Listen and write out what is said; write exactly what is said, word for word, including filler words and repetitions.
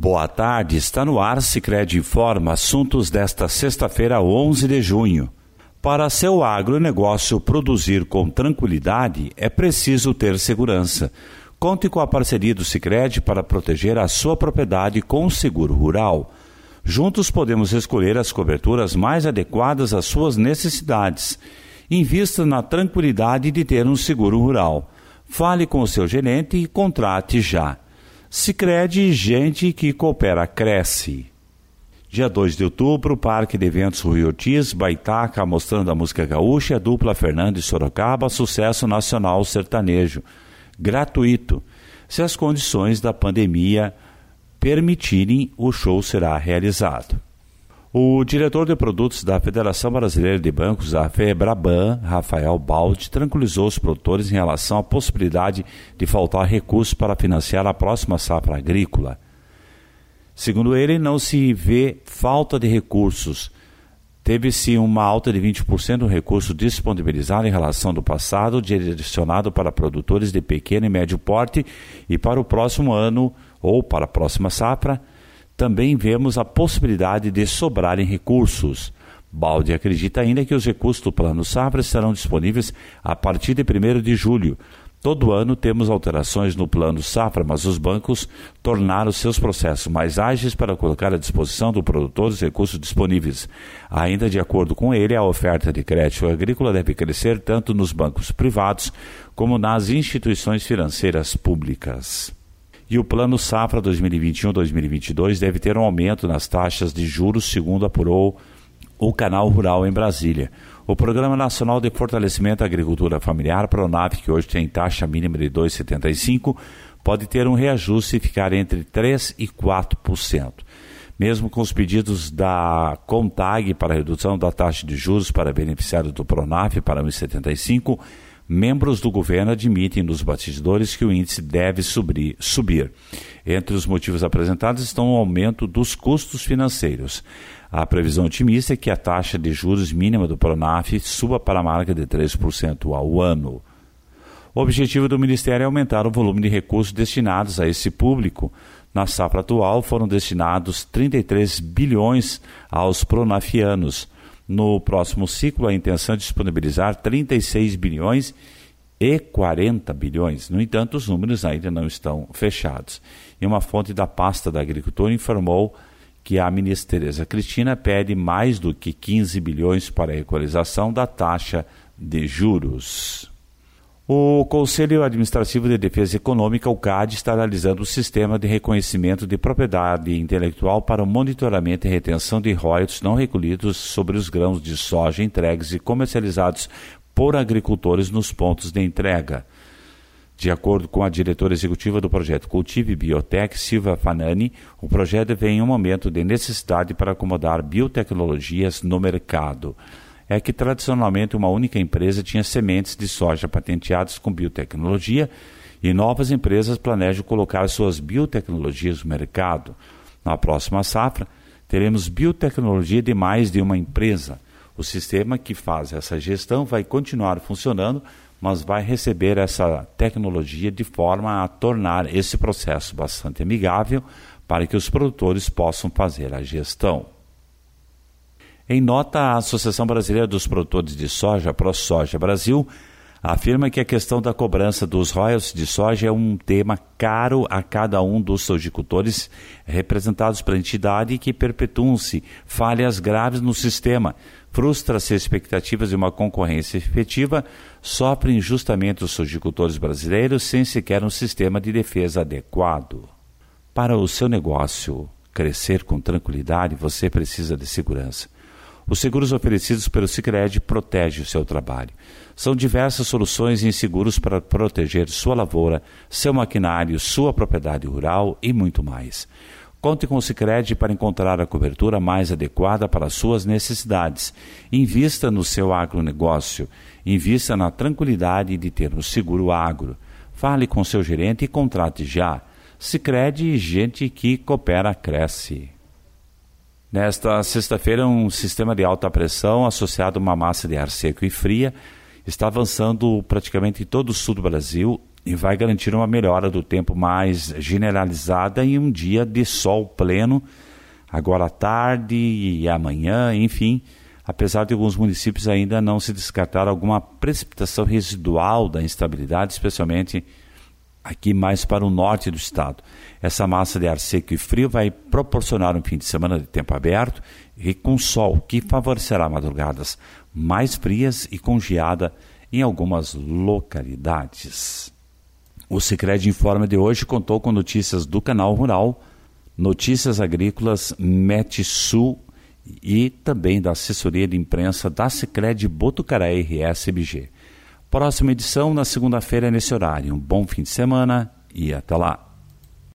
Boa tarde, está no ar Sicredi Informa, assuntos desta sexta-feira, onze de junho. Para seu agronegócio produzir com tranquilidade, é preciso ter segurança. Conte com a parceria do Sicredi para proteger a sua propriedade com o seguro rural. Juntos podemos escolher as coberturas mais adequadas às suas necessidades. Invista na tranquilidade de ter um seguro rural. Fale com o seu gerente e contrate já. Sicredi, gente que coopera, cresce. Dia dois de outubro, Parque de Eventos Rui Ortiz, Baitaca, mostrando a música gaúcha, a dupla Fernando e Sorocaba, sucesso nacional sertanejo. Gratuito. Se as condições da pandemia permitirem, o show será realizado. O diretor de produtos da Federação Brasileira de Bancos, a FEBRABAN, Rafael Baldi, tranquilizou os produtores em relação à possibilidade de faltar recursos para financiar a próxima safra agrícola. Segundo ele, não se vê falta de recursos. Teve-se uma alta de vinte por cento do recurso disponibilizado em relação ao passado, direcionado para produtores de pequeno e médio porte, e para o próximo ano, ou para a próxima safra, também vemos a possibilidade de sobrarem recursos. Baldi acredita ainda que os recursos do Plano Safra estarão disponíveis a partir de primeiro de julho. Todo ano temos alterações no Plano Safra, mas os bancos tornaram seus processos mais ágeis para colocar à disposição do produtor os recursos disponíveis. Ainda de acordo com ele, a oferta de crédito agrícola deve crescer tanto nos bancos privados como nas instituições financeiras públicas. E o Plano Safra dois mil e vinte e um a dois mil e vinte e dois deve ter um aumento nas taxas de juros, segundo apurou o Canal Rural em Brasília. O Programa Nacional de Fortalecimento da Agricultura Familiar, PRONAF, que hoje tem taxa mínima de dois vírgula setenta e cinco por cento, pode ter um reajuste e ficar entre três por cento e quatro por cento. Mesmo com os pedidos da CONTAG para a redução da taxa de juros para beneficiários do PRONAF para um vírgula setenta e cinco por cento, membros do governo admitem nos bastidores que o índice deve subir, subir. Entre os motivos apresentados estão o aumento dos custos financeiros. A previsão otimista é que a taxa de juros mínima do PRONAF suba para a marca de três por cento ao ano. O objetivo do Ministério é aumentar o volume de recursos destinados a esse público. Na safra atual foram destinados trinta e três bilhões aos pronafianos. No próximo ciclo, a intenção é disponibilizar trinta e seis bilhões e quarenta bilhões. No entanto, os números ainda não estão fechados. E uma fonte da pasta da Agricultura informou que a ministra Tereza Cristina pede mais do que quinze bilhões para a equalização da taxa de juros. O Conselho Administrativo de Defesa Econômica, o C A D, está analisando o sistema de reconhecimento de propriedade intelectual para o monitoramento e retenção de royalties não recolhidos sobre os grãos de soja entregues e comercializados por agricultores nos pontos de entrega. De acordo com a diretora executiva do projeto Cultive Biotech, Silvia Fanani, o projeto vem em um momento de necessidade para acomodar biotecnologias no mercado. É que tradicionalmente uma única empresa tinha sementes de soja patenteadas com biotecnologia e novas empresas planejam colocar suas biotecnologias no mercado. Na próxima safra, teremos biotecnologia de mais de uma empresa. O sistema que faz essa gestão vai continuar funcionando, mas vai receber essa tecnologia de forma a tornar esse processo bastante amigável para que os produtores possam fazer a gestão. Em nota, a Associação Brasileira dos Produtores de Soja, ProSoja Brasil, afirma que a questão da cobrança dos royalties de soja é um tema caro a cada um dos sojicultores representados pela entidade e que perpetuam-se falhas graves no sistema, frustra-se expectativas de uma concorrência efetiva, sofrem injustamente os sojicultores brasileiros sem sequer um sistema de defesa adequado. Para o seu negócio crescer com tranquilidade, você precisa de segurança. Os seguros oferecidos pelo Sicredi protegem o seu trabalho. São diversas soluções em seguros para proteger sua lavoura, seu maquinário, sua propriedade rural e muito mais. Conte com o Sicredi para encontrar a cobertura mais adequada para as suas necessidades. Invista no seu agronegócio. Invista na tranquilidade de ter um seguro agro. Fale com seu gerente e contrate já. Sicredi, gente que coopera, cresce. Nesta sexta-feira, um sistema de alta pressão associado a uma massa de ar seco e fria está avançando praticamente em todo o sul do Brasil e vai garantir uma melhora do tempo mais generalizada e um dia de sol pleno, agora à tarde e amanhã, enfim, apesar de alguns municípios ainda não se descartar alguma precipitação residual da instabilidade, especialmente aqui mais para o norte do estado. Essa massa de ar seco e frio vai proporcionar um fim de semana de tempo aberto e com sol, que favorecerá madrugadas mais frias e com geada em algumas localidades. O Sicredi Informa de hoje contou com notícias do Canal Rural, notícias agrícolas Metsul e também da assessoria de imprensa da Sicredi Botucaraí R S B G. Próxima edição na segunda-feira nesse horário. Um bom fim de semana e até lá.